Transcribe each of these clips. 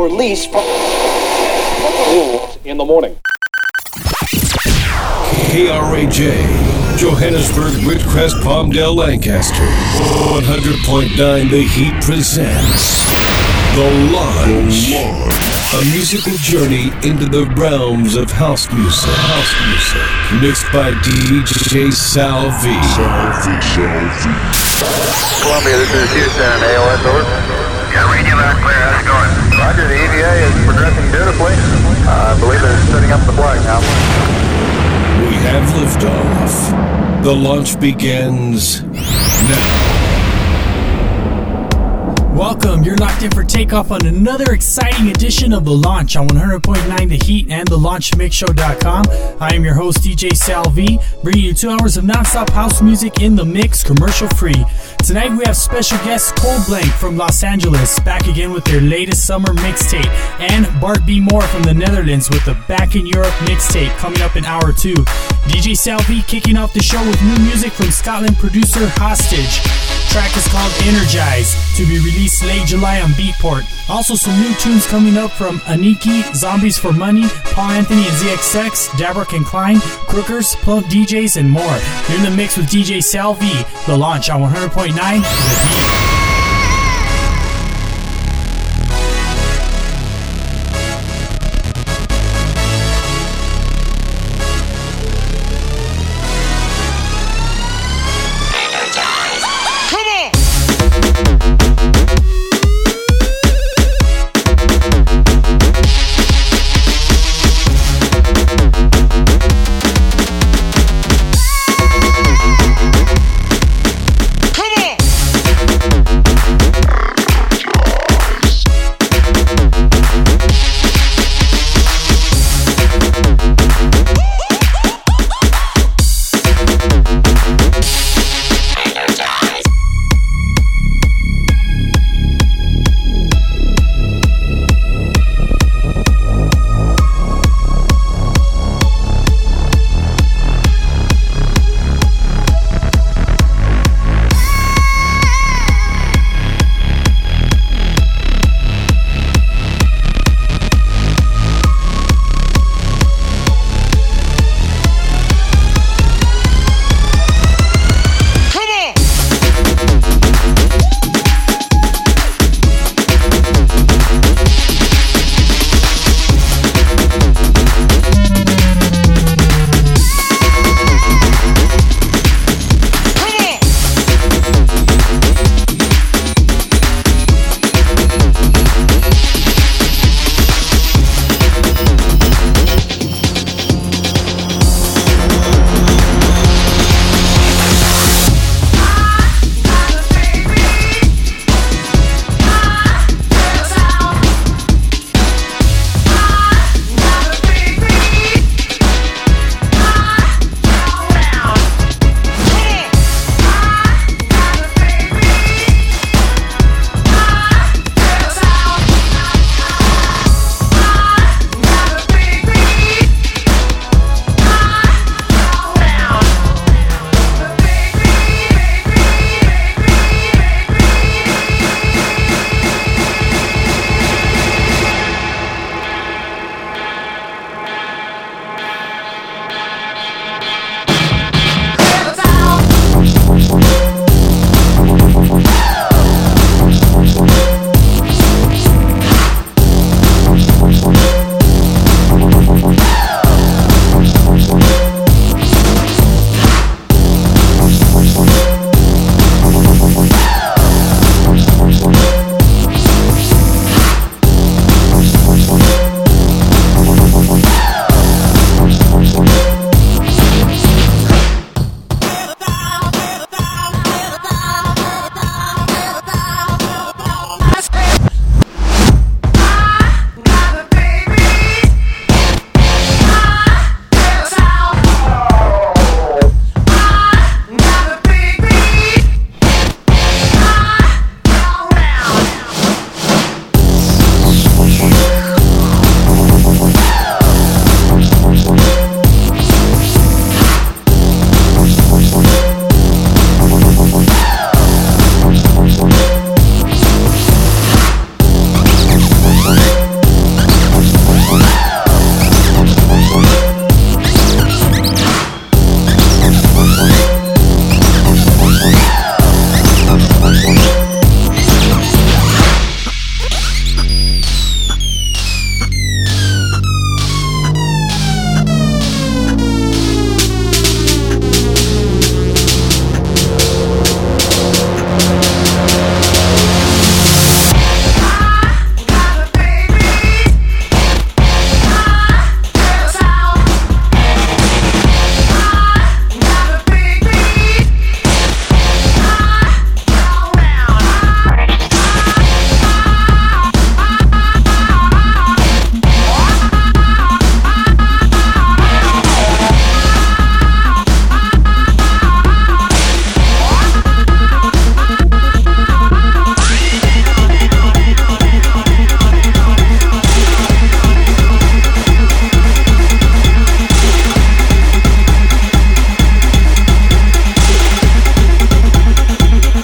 release from in the morning. KRAJ, Johannesburg, Whitcrest, Palmdale, Lancaster. 100.9 The Heat presents The Launch. A musical journey into the realms of house music. Mixed by DJ Sal V. Columbia, this is Houston, AOS, over. Yeah, radio loud clear, how's it going? Roger, the EVA is progressing beautifully. I believe it's setting up the flag now. We have liftoff. The launch begins now. Welcome, you're locked in for takeoff on another exciting edition of The Launch on 100.9 The Heat and TheLaunchMixShow.com. I am your host, DJ Sal V, bringing you 2 hours of non-stop house music in the mix, commercial-free. Tonight we have special guest Cold Blank from Los Angeles, back again with their latest summer mixtape, and Bart B. Moore from the Netherlands with the Back in Europe mixtape coming up in hour 2. DJ Sal V kicking off the show with new music from Scotland producer Hostage. Track is called Energize, to be released late July on Beatport. Also some new tunes coming up from Aniki, Zombies for Money, Paul Anthony and ZXX, Dabrock and Klein, Crookers, Plump DJs, and more. You're in the mix with DJ Sal V, The Launch on 100.9 The Heat. Come on!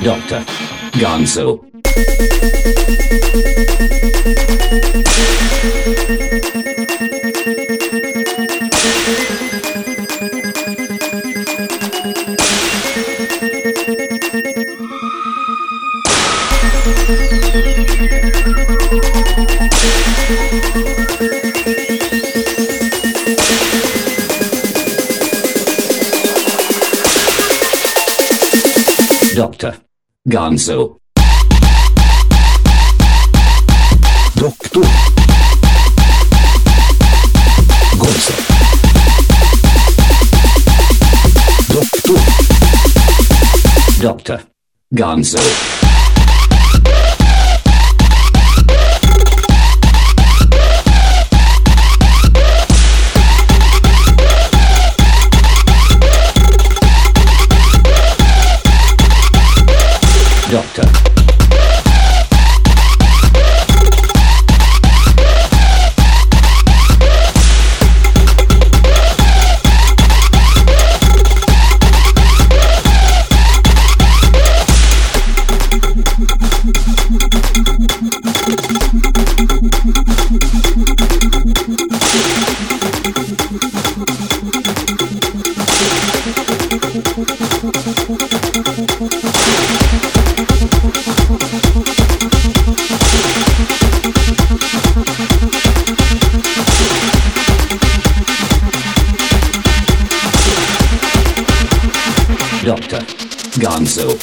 Dr. Gonzo. Dr. Gonzo. Doktor Gonzo. Doktor Dr. Gonzo. Doctor. Dr. Gonzo.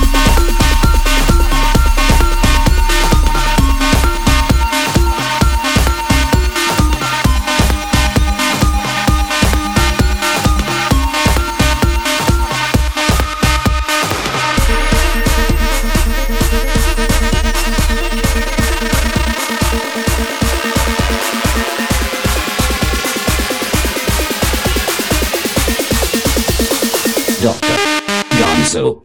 Dr. Gonzo.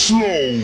slow.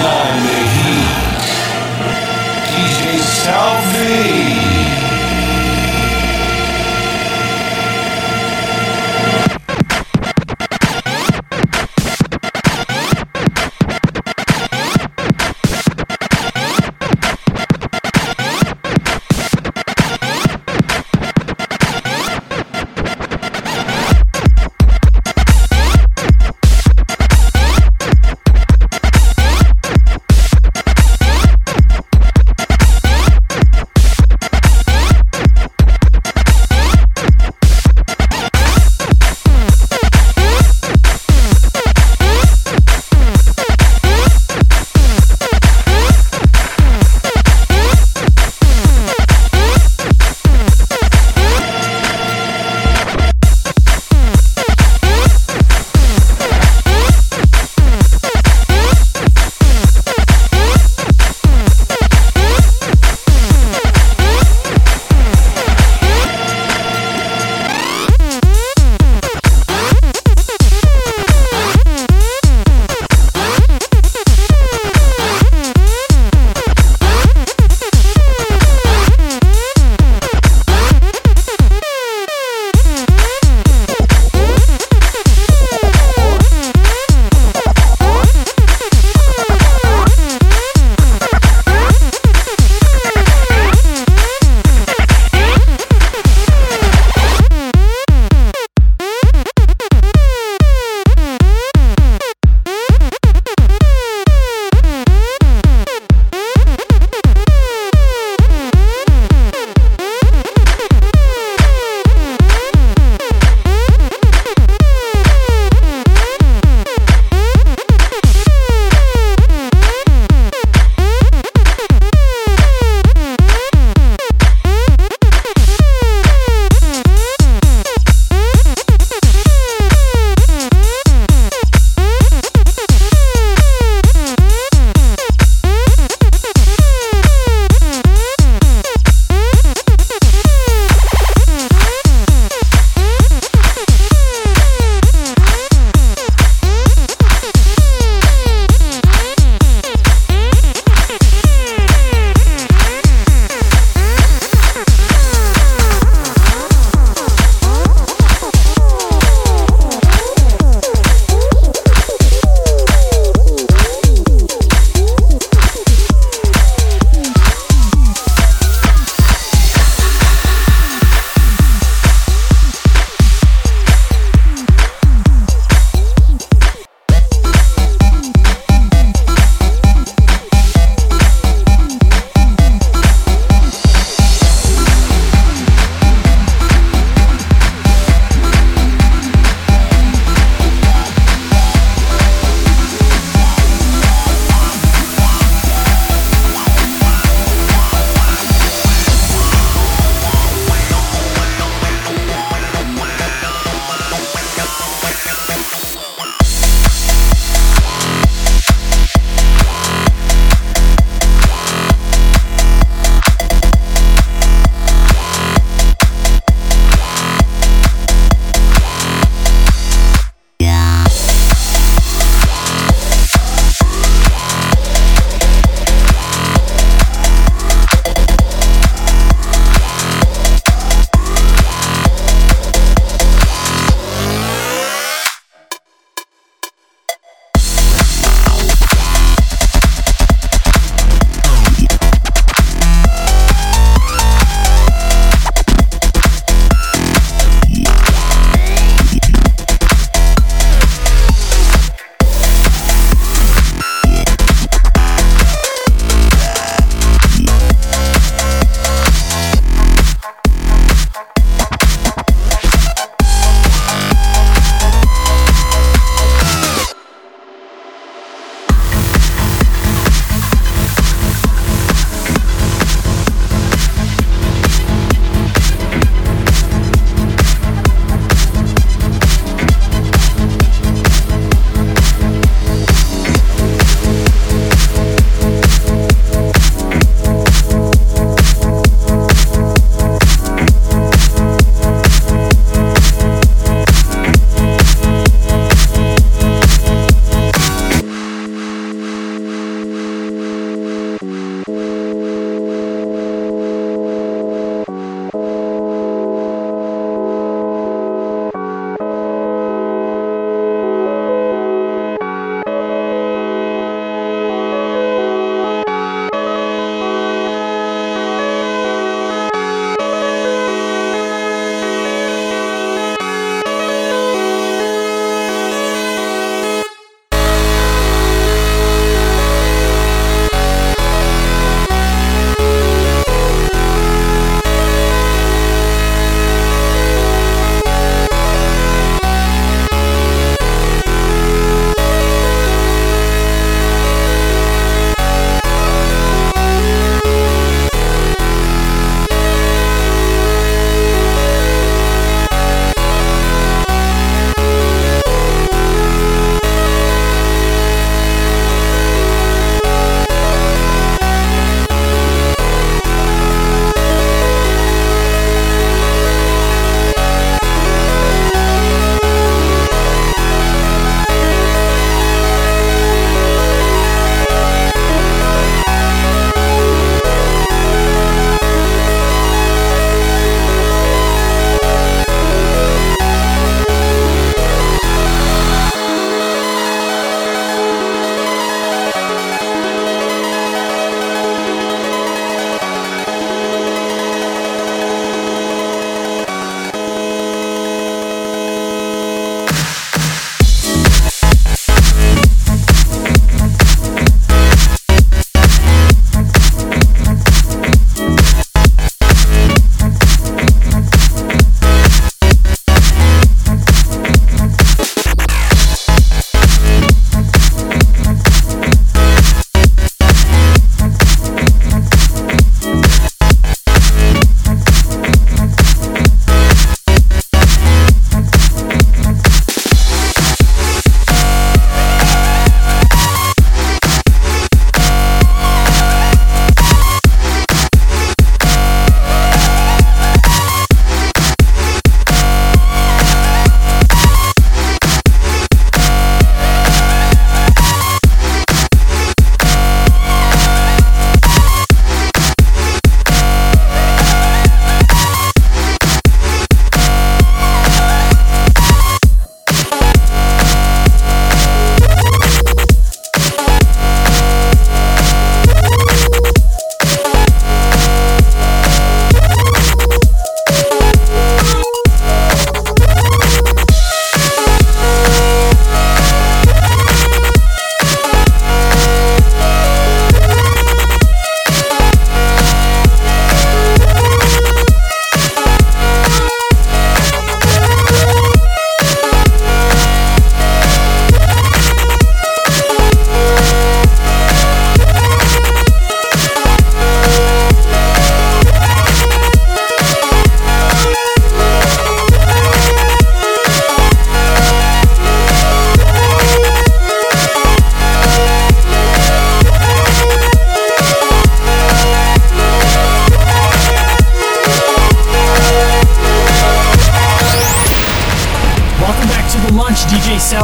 the heat. DJ Salvi.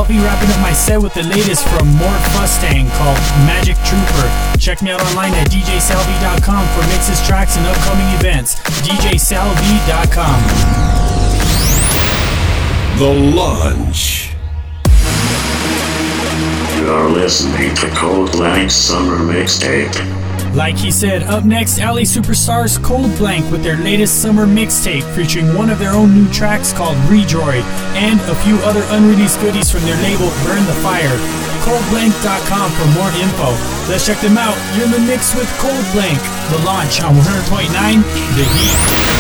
be wrapping up my set with the latest from Mort Fustang called Magic Trooper. Check me out online at djsalvi.com for mixes, tracks, and upcoming events. djsalvi.com. The Launch. You're listening to Cold Blank's Summer Mixtape. Like he said, up next, LA Superstars Cold Blank with their latest summer mixtape featuring one of their own new tracks called Redroid and a few other unreleased goodies from their label Burn the Fire. Coldblank.com for more info. Let's check them out. You're in the mix with Cold Blank. The Launch on 100.9 The Heat.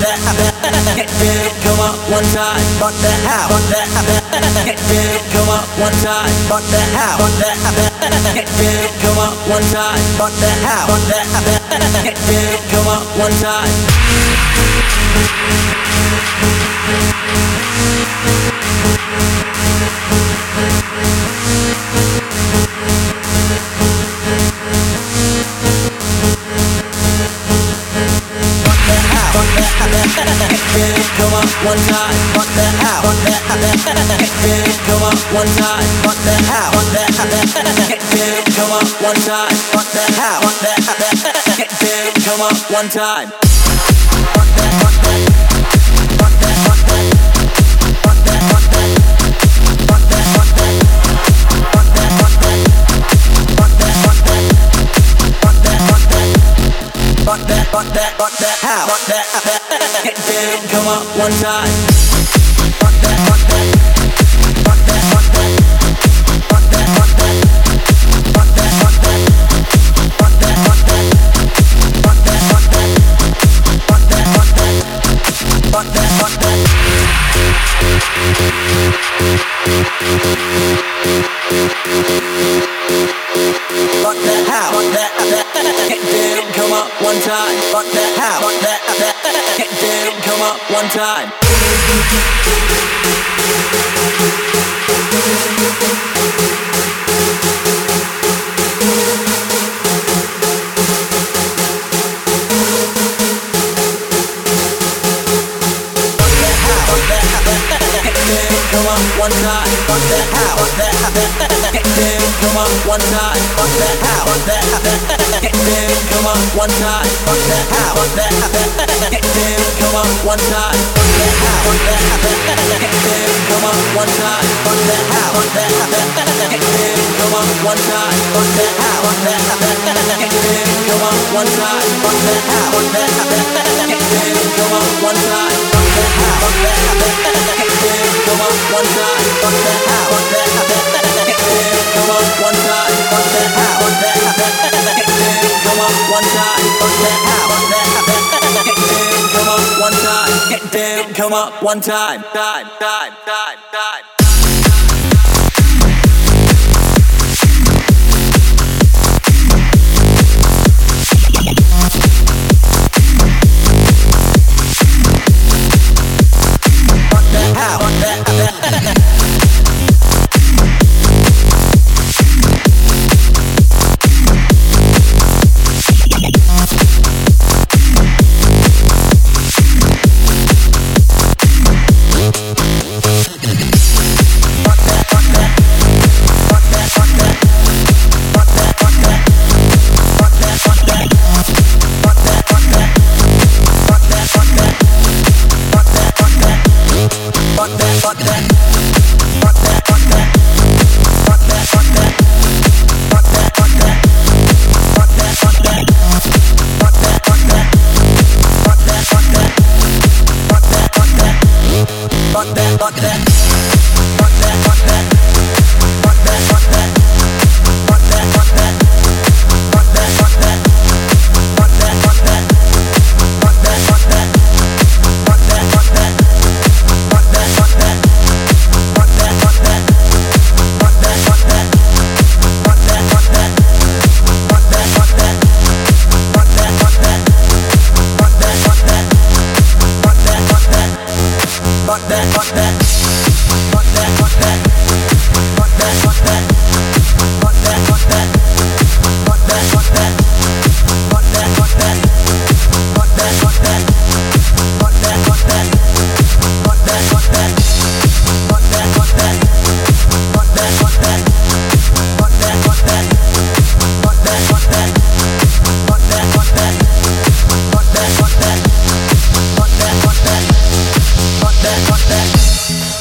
Get down, come on, one time, rock that house, rock that. Get down, come on, one time, rock that house, rock that. Get down, come on, one time, rock that house, rock that. Get down, come on, one time. Come on, one time, rock that house, rock that. Come on, one time, rock that house, rock that. Come on, one time, rock that house, rock that. Come on, one time. Rock that, rock that, rock that, rock that, rock that, rock that, rock that, rock that, rock that, rock that, rock that, rock that, rock that, rock that. Rock that, rock that, rock that, how? Rock that, get down, come on, one time. Rock that, rock that, rock that, rock that, rock that, rock that, rock that, rock that, rock that, rock that, rock that, rock that, rock that, rock that, rock that, rock that. Rock that, how? Rock that, get down, come on, one time. Rock that, how? Rock that, get down, come on, one time. Come on, one time, rock that, how? Rock that, get down, come on, one time, rock that, how? Rock that, get down, come on, one time, rock that, how? Rock that, get down, come on, one time, rock that, how? Rock that, get down, come on, one time, rock that, how? Rock that, get down, come on, one time, rock that, how? Rock that, get down, come on, one time, rock that, how? Rock that, get down, come on, one time, rock that, how? Rock that, get down, come on, one time, rock that, how? Rock that, get down, come on, one time, rock that, how? Rock that, get down, come on, one time, rock that, how? Rock that, get down, come on, one time, get down, come on, one time, time. How? Rock that, Rock that.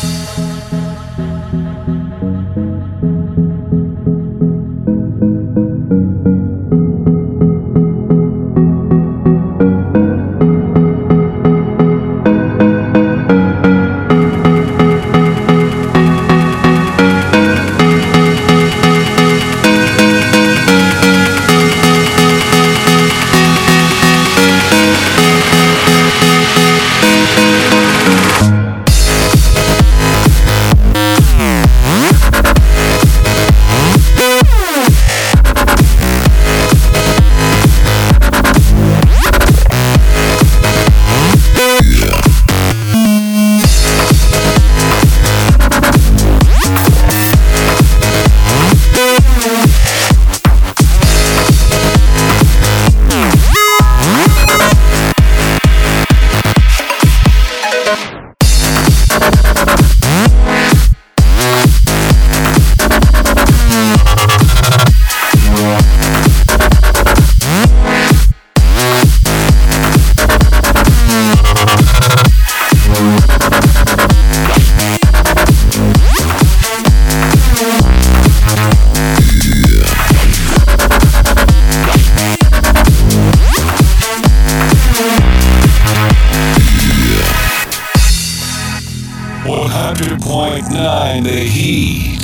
100.9 The Heat.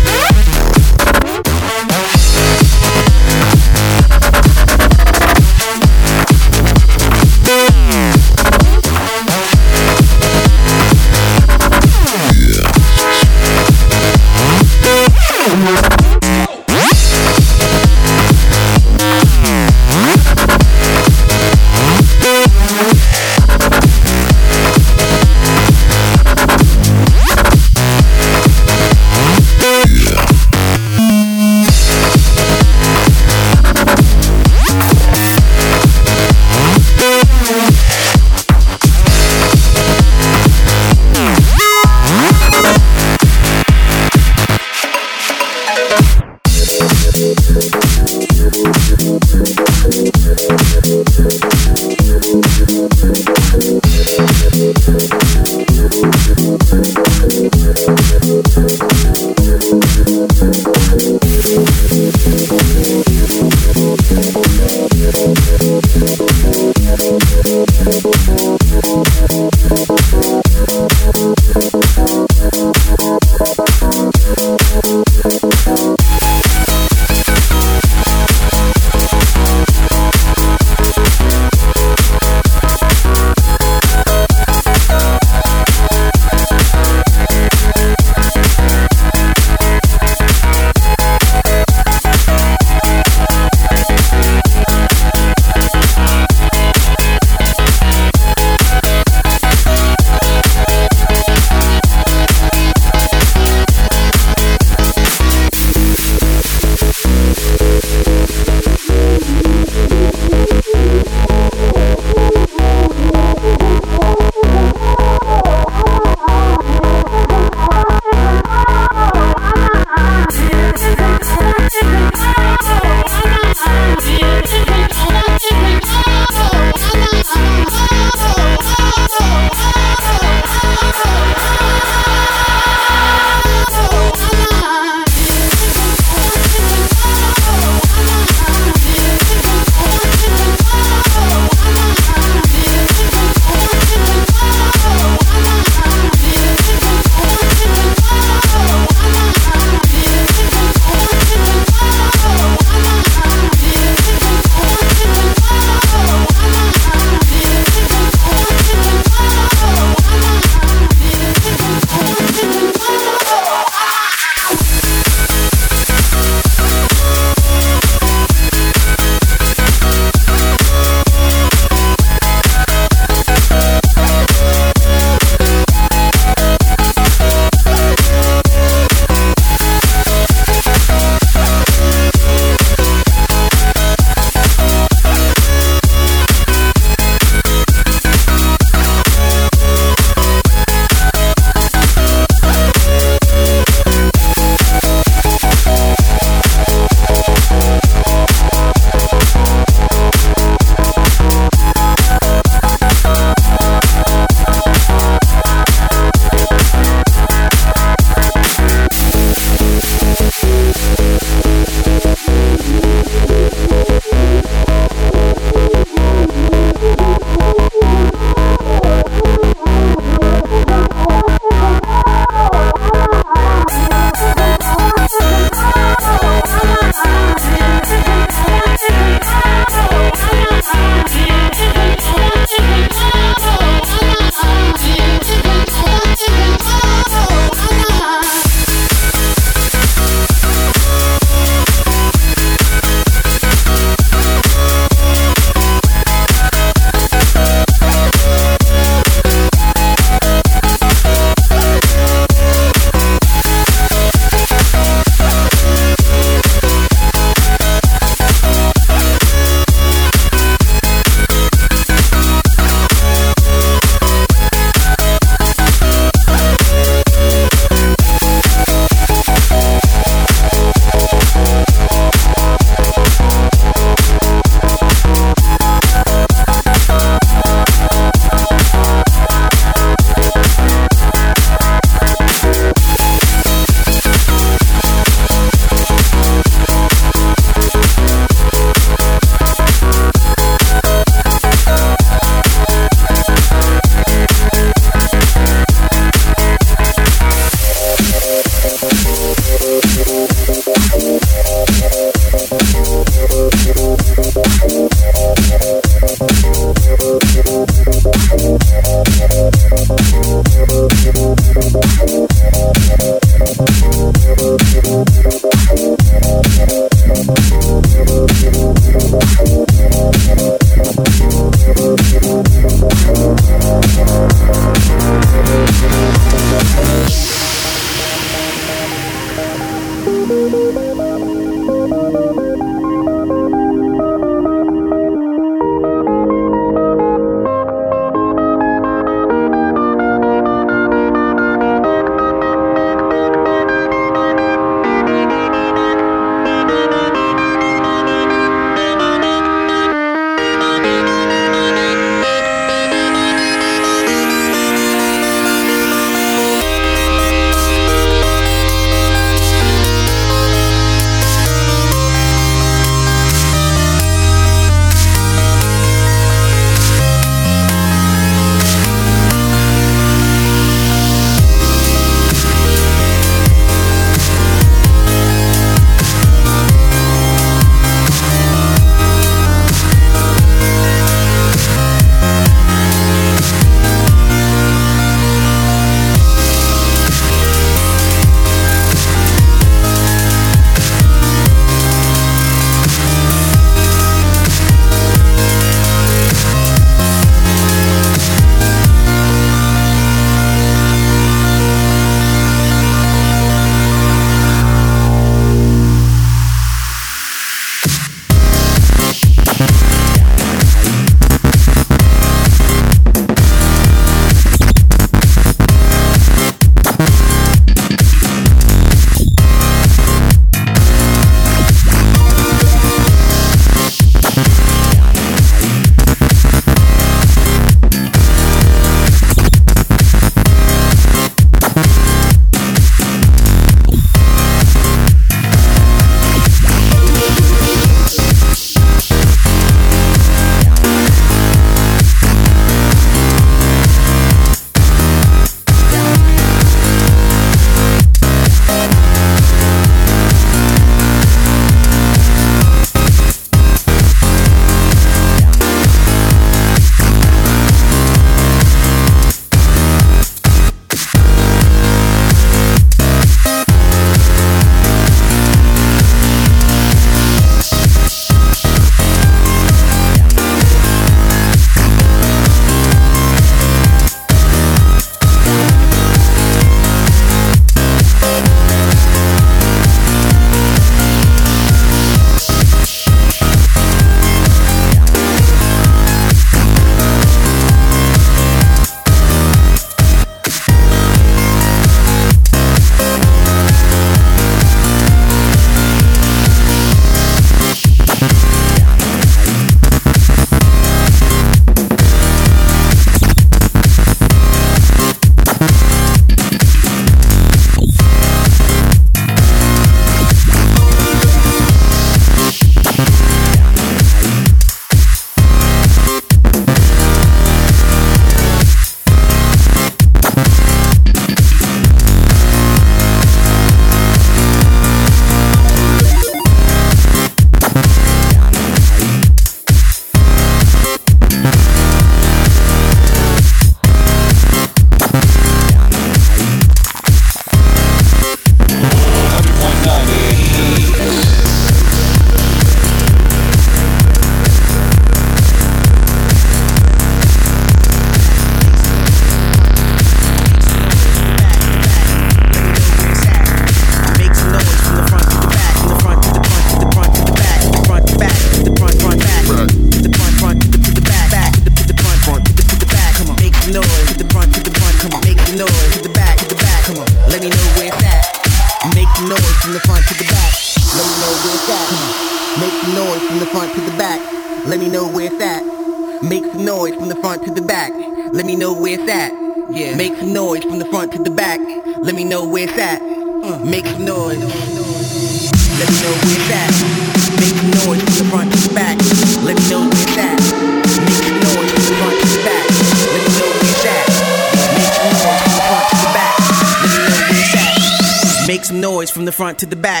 Make some noise from the front to the back. Let me know where it's at. Make some noise from the front to the back. Let me know where it's at. Yeah. Make some noise from the front to the back. Let me know where it's at. Make some noise. Let me know where it's at. Make some noise from the front to the back. Let me know where it's at. Make some noise from the front to the back. Let me know where it's at. Make some noise from the front to the back. Let me know where it's at. Make some noise from the front to the back.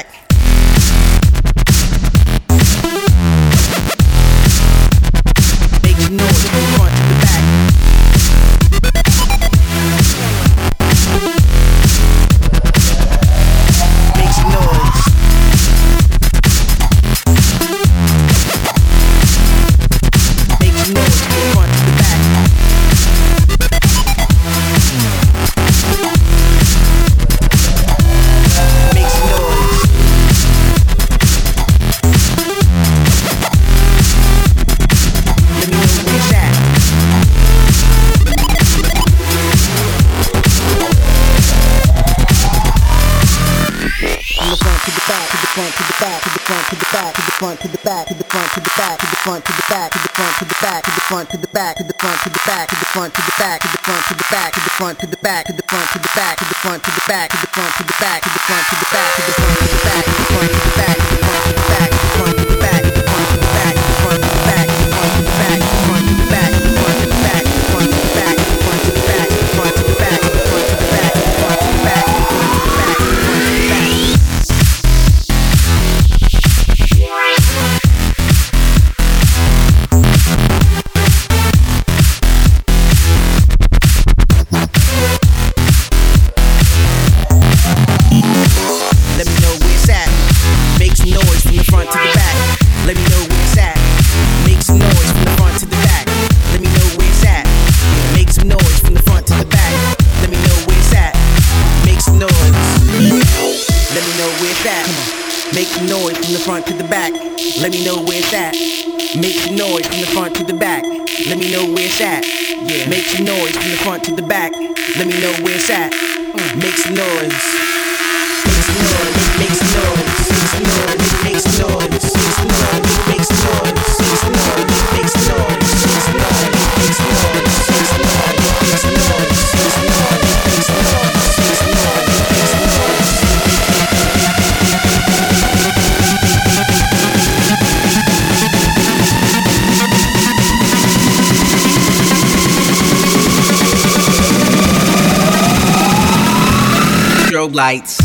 Lights.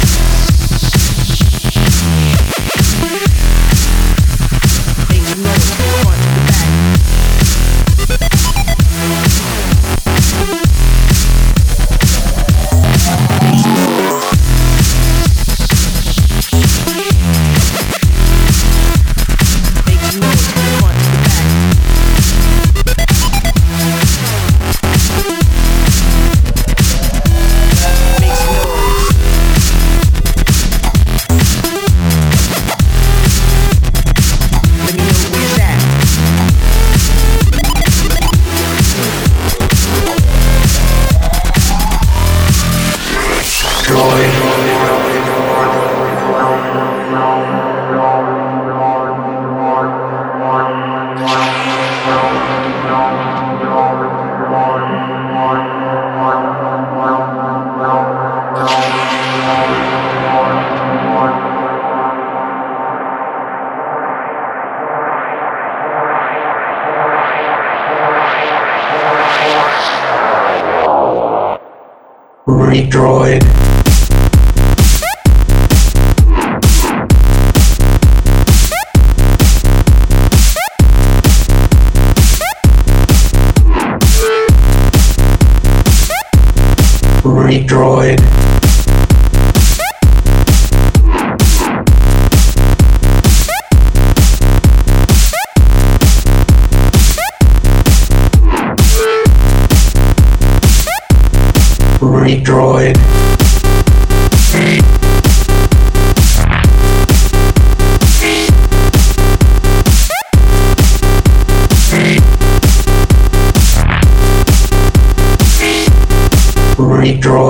Redroid. Redroid. Redroid.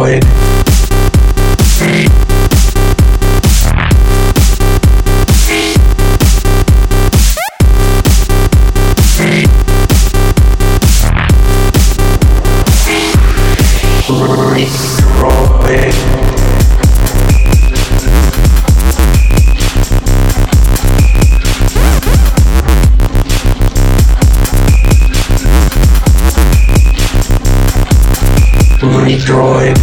Redroid. Redroid.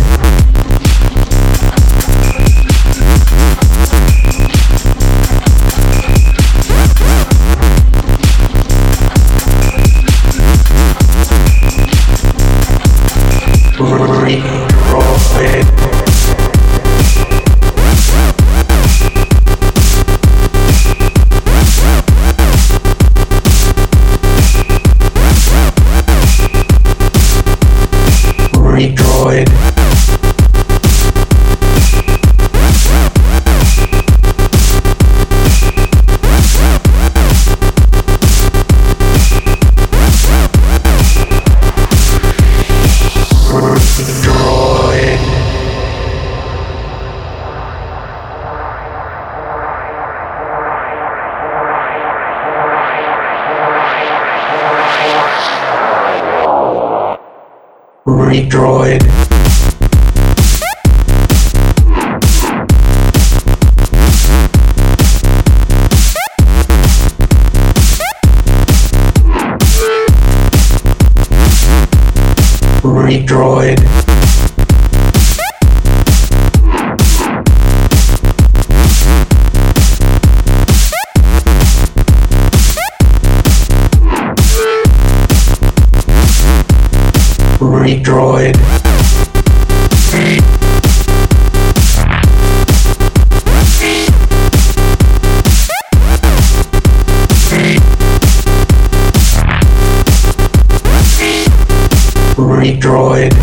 Redroid. Redroid. Redroid. Redroid. Redroid.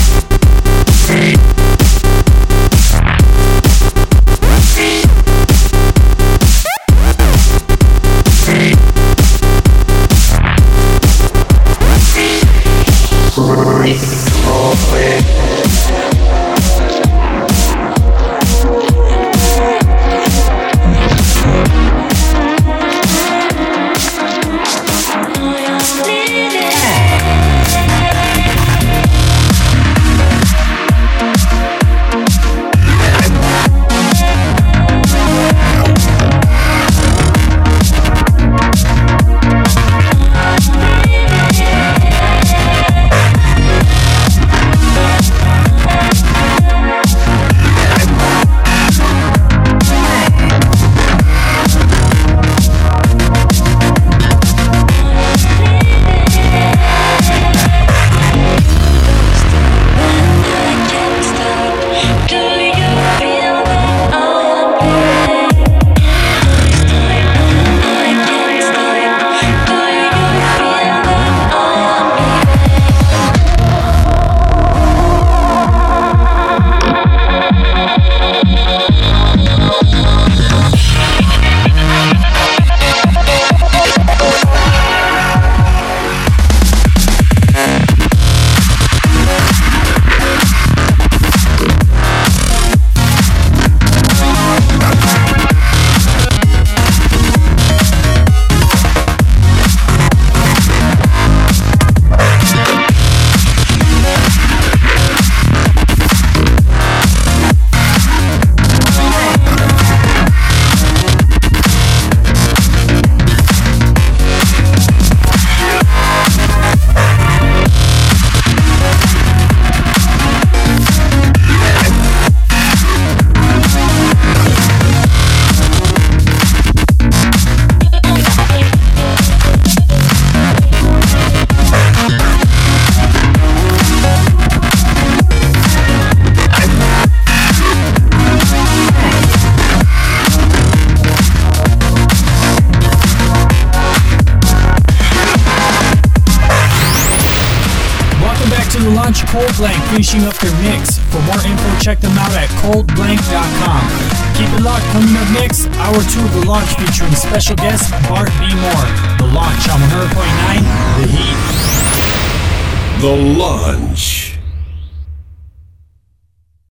Cold Blank finishing up their mix. For more info, check them out at coldblank.com. Keep it locked. Coming up next, hour 2 of The Launch featuring special guest Bart B. Moore. The Launch on 100.9 The Heat. The Launch.